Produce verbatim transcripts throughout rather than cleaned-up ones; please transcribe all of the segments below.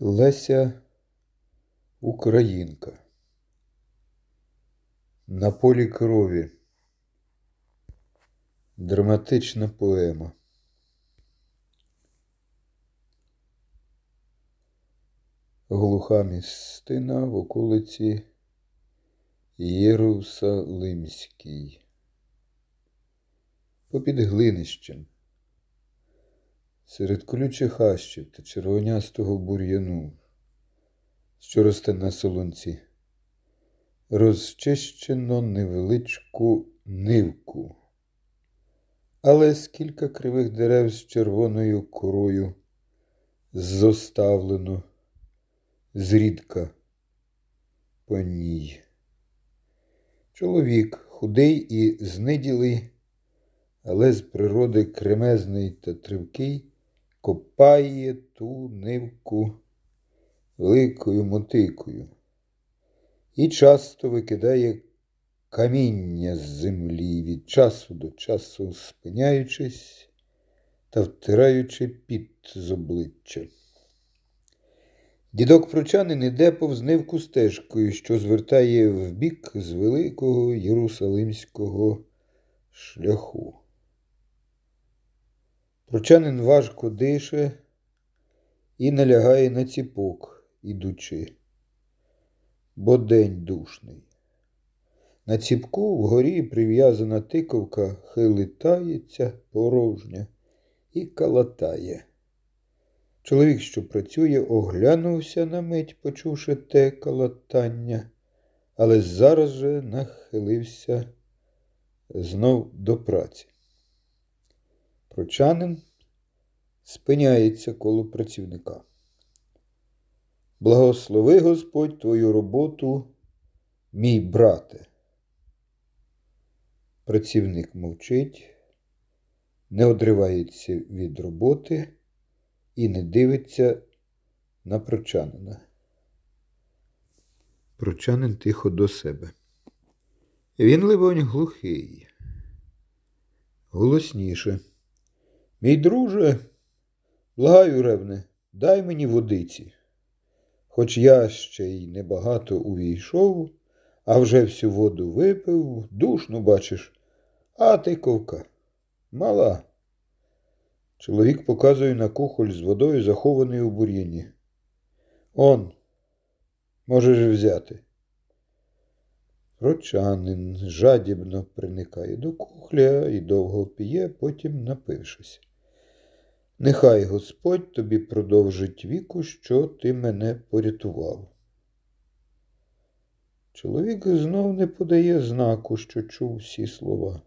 Леся Українка. На полі крові. Драматична поема. Глуха містина в околиці Єрусалимській. Попід глинищем, серед колючих хащів та червонястого бур'яну, що росте на солонці, розчищено невеличку нивку, але з кілька кривих дерев з червоною корою зоставлено зрідка по ній. Чоловік, худий і зниділий, але з природи кремезний та тривкий, копає ту нивку великою мотикою і часто викидає каміння з землі, від часу до часу спиняючись та втираючи піт з обличчя. Дідок прочанин іде повз нивку стежкою, що звертає вбік з великого єрусалимського шляху. Прочанин важко дише і налягає на ціпок, ідучи, бо день душний. На ціпку вгорі прив'язана тиковка хилитається порожня і калатає. Чоловік, що працює, оглянувся на мить, почувши те калатання, але зараз же нахилився знов до праці. Прочанин спиняється коло працівника. «Благослови Господь твою роботу, мій брате». Працівник мовчить, не одривається від роботи і не дивиться на прочанина. Прочанин тихо до себе. Він, либонь, глухий. Голосніше. «Мій друже, благаю, ревне, дай мені водиці. Хоч я ще й небагато увійшов, а вже всю воду випив, душно, бачиш, а тиковка мала». Чоловік показує на кухоль з водою, захований у бур'яні. «Он, можеш взяти». Прочанин жадібно приникає до кухля і довго п'є, потім напившись. «Нехай Господь тобі продовжить віку, що ти мене порятував». Чоловік знов не подає знаку, що чув всі слова.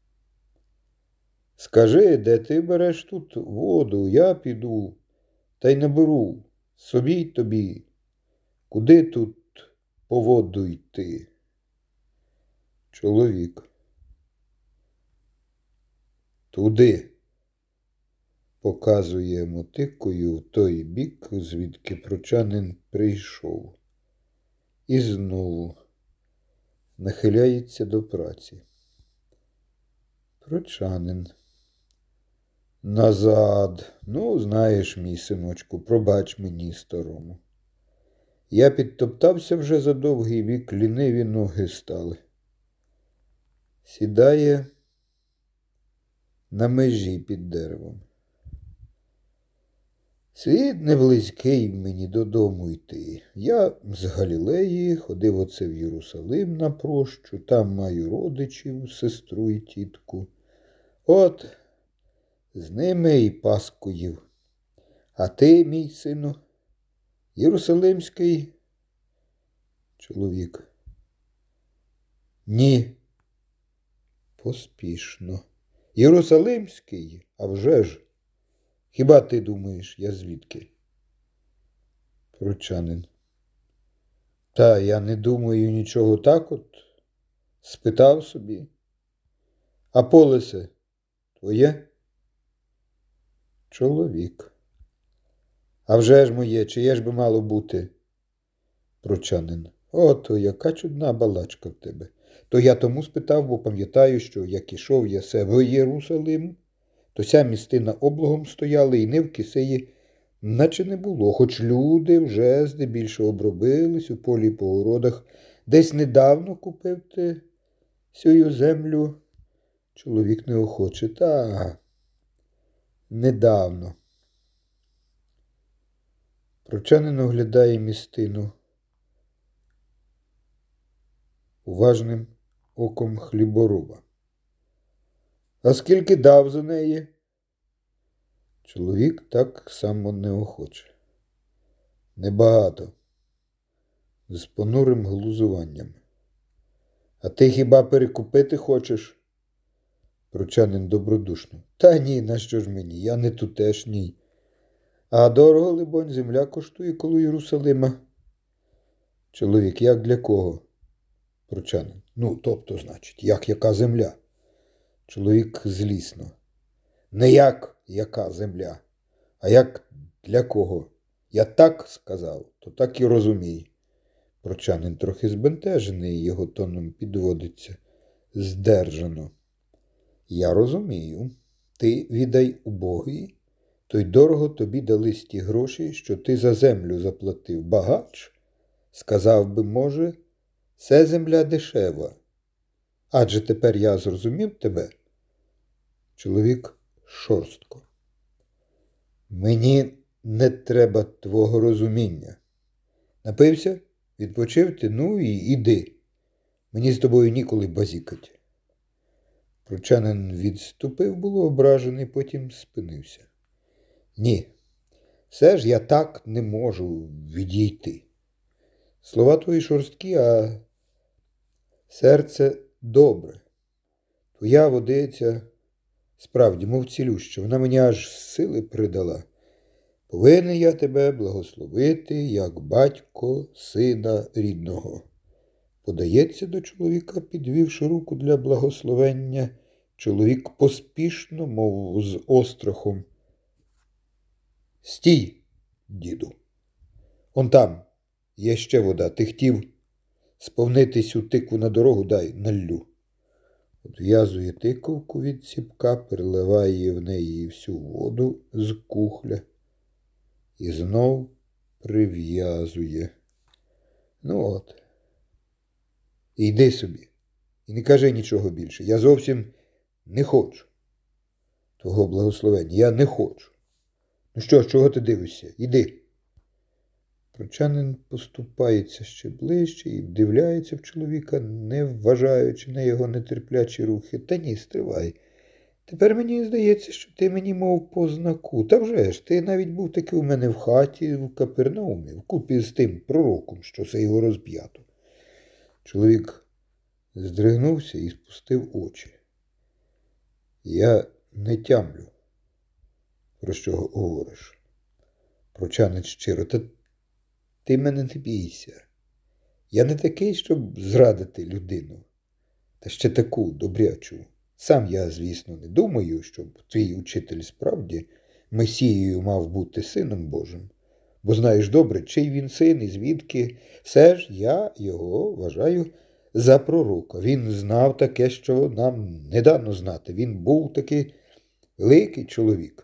«Скажи, де ти береш тут воду? Я піду, та й наберу, собі й тобі. Куди тут по воду йти?» Чоловік. «Туди», показує мотикою в той бік, звідки прочанин прийшов. І знову нахиляється до праці. Прочанин. «Назад. Ну, знаєш, мій синочку, пробач мені старому. Я підтоптався вже за довгий вік, ліниві ноги стали». Сідає на межі під деревом. «Світ не близький мені додому йти. Я з Галілеї ходив оце в Єрусалим на прощу, там маю родичів, сестру і тітку. От з ними і Пасху їв. А ти, мій сину, Єрусалимський?» Чоловік. «Ні». Поспішно. «Єрусалимський? А вже ж. Хіба ти думаєш, я звідки?» Прочанин. «Та я не думаю нічого так от. Спитав собі. А поле твоє?» Чоловік. «А вже ж моє, чиє ж би мало бути?» Прочанин. «Ото яка чудна балачка в тебе. То я тому спитав, бо пам'ятаю, що як ішов я се в Єрусалим, то ся містина облогом стояли, і нивки сеї наче не було, хоч люди вже здебільшого обробились у полі й по городах. Десь недавно купив ти сю землю. Чоловік неохоче. Та, недавно. Прочанин оглядає містину уважним оком хлібороба. А скільки дав за неї? Чоловік так само неохоче. Небагато. З понурим глузуванням. А ти хіба перекупити хочеш? Прочанин добродушно. Та ні, нащо ж мені? Я не тутешній. А дорого, либонь, земля коштує коло Єрусалима. Чоловік, як для кого? Прочанин. Ну, тобто, значить, як яка земля? Чоловік злісно. Не як яка земля, а як для кого? Я так сказав, то так і розумій. Прочанин трохи збентежений, його тоном підводиться здержано. Я розумію. Ти віддай убогий, то й дорого тобі дались ті гроші, що ти за землю заплатив. Багач? Сказав би, може, це земля дешева. Адже тепер я зрозумів тебе. Чоловік шорстко. Мені не треба твого розуміння. Напився? Відпочив ти? Ну і іди. Мені з тобою ніколи базікать. Прочанин відступив, було ображений, потім спинився. Ні, все ж я так не можу відійти. Слова твої шорсткі, а серце добре. Твоя водиця справді, мов цілюща, вона мені аж сили придала. Повинен я тебе благословити, як батько сина рідного. Подається до чоловіка, підвівши руку для благословення. Чоловік поспішно, мов з острахом. Стій, діду. Он там є ще вода. Ти хотів сповнити сю тикву на дорогу, дай наллю. Одв'язує тиковку від ціпка, переливає в неї всю воду з кухля і знов прив'язує. Ну от. І йди собі. І не кажи нічого більше. Я зовсім не хочу твого благословення. Я не хочу. Ну що, чого ти дивишся? Іди. Прочанин поступається ще ближче і вдивляється в чоловіка, не вважаючи на його нетерплячі рухи. Та ні, стривай. Тепер мені здається, що ти мені мов по знаку. Та вже ж, ти навіть був таки у мене в хаті, в Капернаумі, вкупі з тим пророком, що це його розп'ято. Чоловік здригнувся і спустив очі. Я не тямлю, про що говориш. Прочанин щиро. Та ти мене не бійся. Я не такий, щоб зрадити людину. Та ще таку добрячу. Сам я, звісно, не думаю, щоб твій учитель справді Месією мав бути сином Божим. Бо знаєш добре, чий він син і звідки. Все ж я його вважаю за пророка. Він знав таке, що нам не дано знати. Він був такий великий чоловік.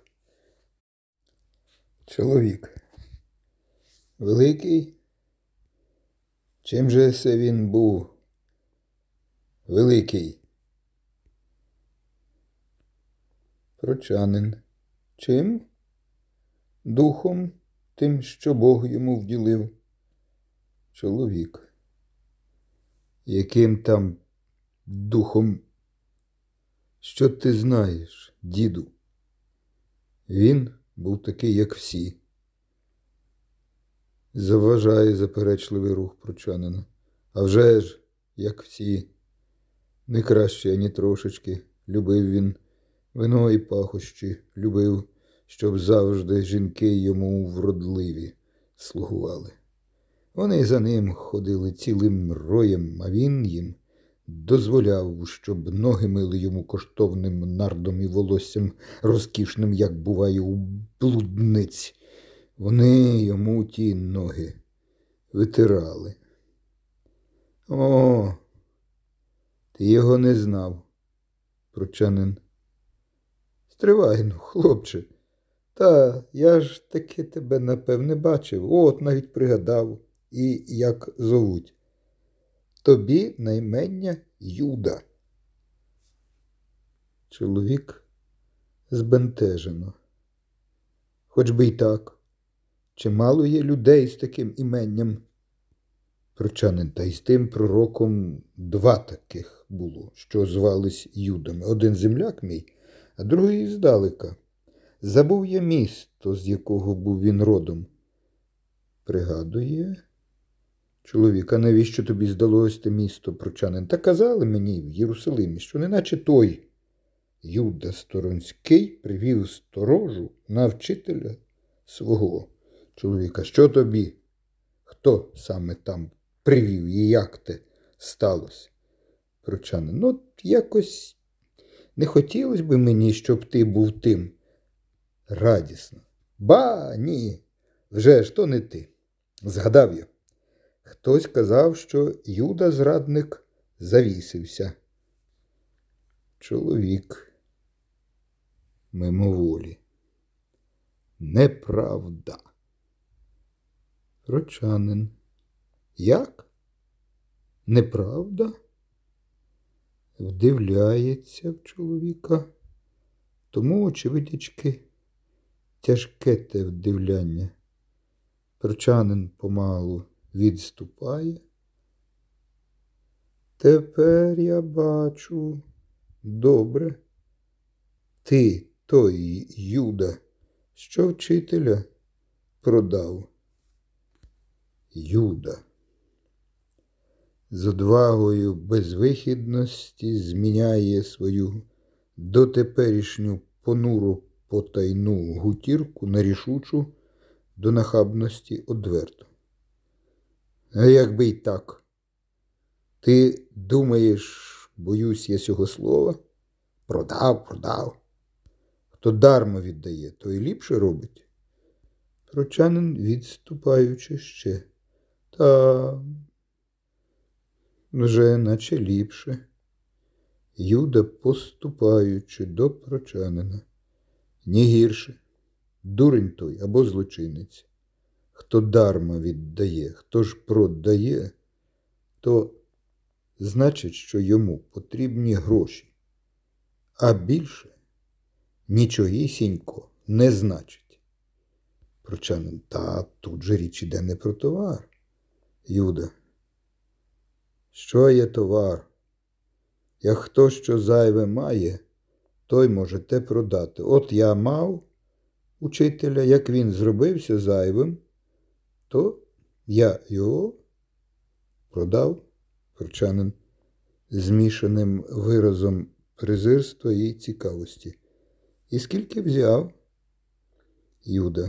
Чоловік. Великий? Чим же це він був великий? Прочанин. Чим? Духом тим, що Бог йому вділив. Чоловік. Яким там духом? Що ти знаєш, діду? Він був такий, як всі. Заважає заперечливий рух Прочанина. А вже ж, як всі, не краще ані трошечки. Любив він вино і пахощі, любив, щоб завжди жінки йому вродливі слугували. Вони за ним ходили цілим роєм, а він їм дозволяв, щоб ноги мили йому коштовним нардом і волоссям розкішним, як буває у блудниць. Вони йому ті ноги витирали. О, ти його не знав, Прочанин. Стривай, ну, хлопче, Та я ж таки тебе, напевне, бачив. От навіть пригадав, і як зовуть. Тобі наймення Юда. Чоловік збентежено. Хоч би й так. Чимало є людей з таким іменням. Прочанин, та й з тим пророком два таких було, що звались Юдами. Один земляк мій, а другий здалека. Забув я місто, з якого був він родом. Пригадує? Чоловік, а навіщо тобі здалось те місто, прочанин? Та казали мені в Єрусалимі, що неначе той Юда Сторонський привів сторожу на вчителя свого. Чоловіка, що тобі? Хто саме там привів і як те сталося? Прочанин, ну, якось не хотілося б мені, щоб ти був тим. Радісно. Ба, ні, вже ж то не ти. Згадав я. Хтось казав, що Юда зрадник завісився. Чоловік мимоволі. Неправда. Прочанин. Як? Неправда? Вдивляється в чоловіка. Тому, очевидячки, тяжке те вдивляння. Прочанин помалу відступає. Тепер я бачу. Добре. Ти, той Юда, що вчителя продав. Юда. З одвагою безвихідності зміняє свою дотеперішню понуру потайну гутірку на рішучу, до нахабності одверту. А як би й так? Ти думаєш, боюсь я сього слова? Продав, продав. Хто дармо віддає, той ліпше робить. Прочанин, відступаючи ще. Та вже наче ліпше. Юда, поступаючи до прочанина. Ні гірше. Дурень той або злочинець. Хто дарма віддає, хто ж продає, то значить, що йому потрібні гроші. А більше нічогісінько не значить. Прочанин, та тут же річ іде не про товар. Юда. Що є товар? Як хто що зайве має, той може те продати. От я мав учителя, як він зробився зайвим, то я його продав. Прочанин змішаним виразом презирства і цікавості. І скільки взяв? Юда.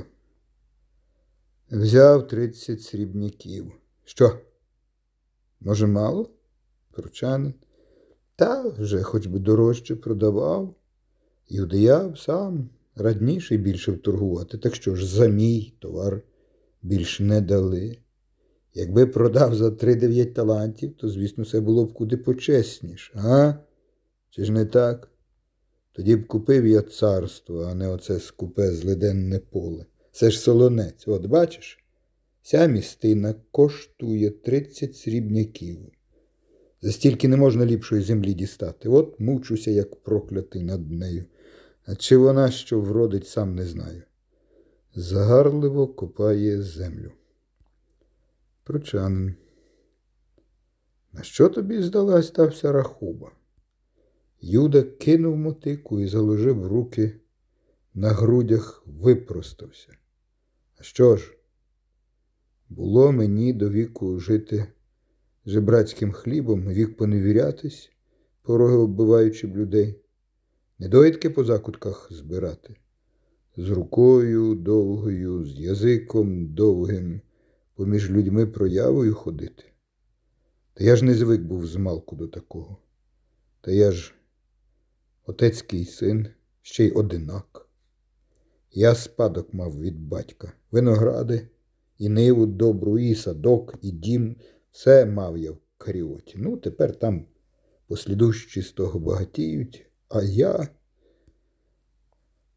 Взяв тридцять срібняків. Що? Може, мало? Прочанин. Та вже хоч би дорожче продавав. Юда, я сам радніший більше вторгувати. Так що ж, за мій товар більш не дали. Якби продав за три дев'ять талантів, то, звісно, все було б куди почесніше. А? Чи ж не так? Тоді б купив я царство, а не оце скупе злиденне поле. Це ж солонець. От, бачиш? Ця містина коштує тридцять срібняків. За стільки не можна ліпшої землі дістати. От мучуся, як проклятий над нею. А чи вона що вродить, сам не знаю. Загарливо копає землю. Прочанин. На що тобі здалась та вся рахуба? Юда кинув мотику і заложив руки на грудях, випростався. А що ж? Було мені до віку жити жебрацьким хлібом, вік поневірятись, пороги оббиваючи б людей, недоїдки по закутках збирати, з рукою довгою, з язиком довгим, поміж людьми проявою ходити. Та я ж не звик був змалку до такого. Та я ж отецький син, ще й одинак. Я спадок мав від батька, виногради, і ниву добру, і садок, і дім. Все мав я в Каріоті. Ну, тепер там послідущі з того багатіють, а я...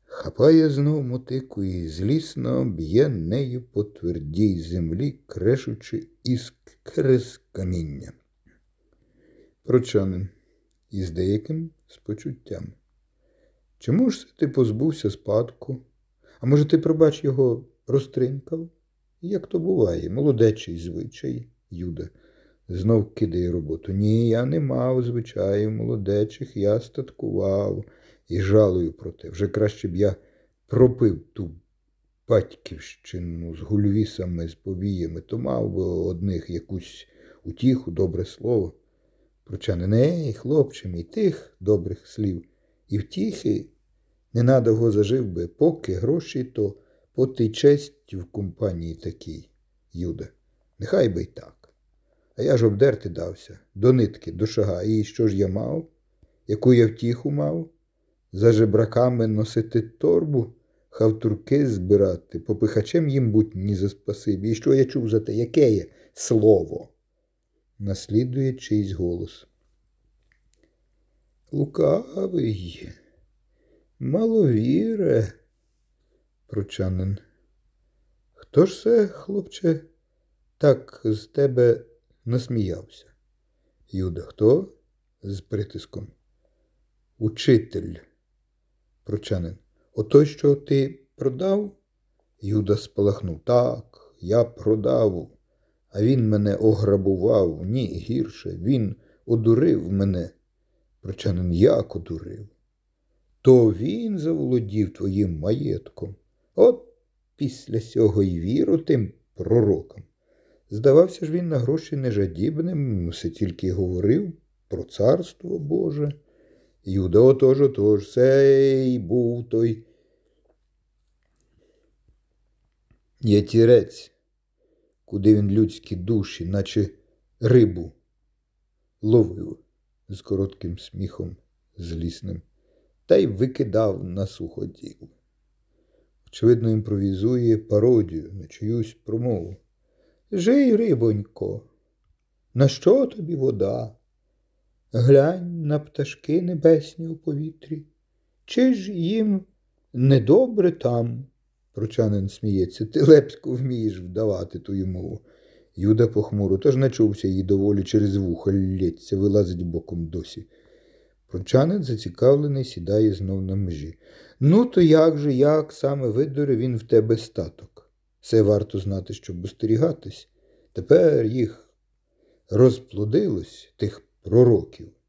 Хапає знов мотику і злісно б'є нею по твердій землі, крешучи іскри з каміння. Прочанин із деяким спочуттям. Чому ж ти позбувся спадку? А може, ти, пробач, його розтринькав? Як то буває, молодечий звичай, Юда знов кидає роботу. Ні, я не мав звичаїв молодечих, я статкував і жалую про те. Вже краще б я пропив ту батьківщину з гульвісами, з повіями, то мав би одних якусь утіху, добре слово. Прочанин, ей, хлопче мій, тих добрих слів і втіхи ненадовго зажив би, поки гроші, то по тій честь в компанії такій, Юда. Нехай би й так. А я ж обдерти дався, до нитки, до шага. І що ж я мав? Яку я втіху мав? За жебраками носити торбу, хавтурки збирати, попихачем їм будь ні за спасибі. І що я чув за те? Яке є слово? Наслідує чийсь голос. Лукавий, маловіре, Прочанин. Хто ж це, хлопче, так з тебе насміявся? Юда, хто? З притиском. Учитель. Прочанин. Отой, що ти продав? Юда спалахнув. Так, я продав, а він мене ограбував. Ні, гірше, він одурив мене. Прочанин, як одурив? То він заволодів твоїм маєтком. От після сього й віру тим пророкам. Здавався ж він на гроші нежадібним, все тільки говорив про царство Боже. Юда, отож, отож, сей був той ятірець, куди він людські душі, наче рибу, ловив з коротким сміхом злісним, та й викидав на суходіл. Очевидно, імпровізує пародію на чиюсь промову. Жий, рибонько, на що тобі вода? Глянь на пташки небесні у повітрі. Чи ж їм недобре там? Прочанин сміється. Ти лепсько вмієш вдавати тую мову. Юда похмуро, тож начувся її доволі через вухо лється, вилазить боком досі. Прочанин, зацікавлений, сідає знов на межі. Ну, то як же, як саме видуре він в тебе статок? Це варто знати, щоб остерігатись. Тепер їх розплодилось, тих пророків,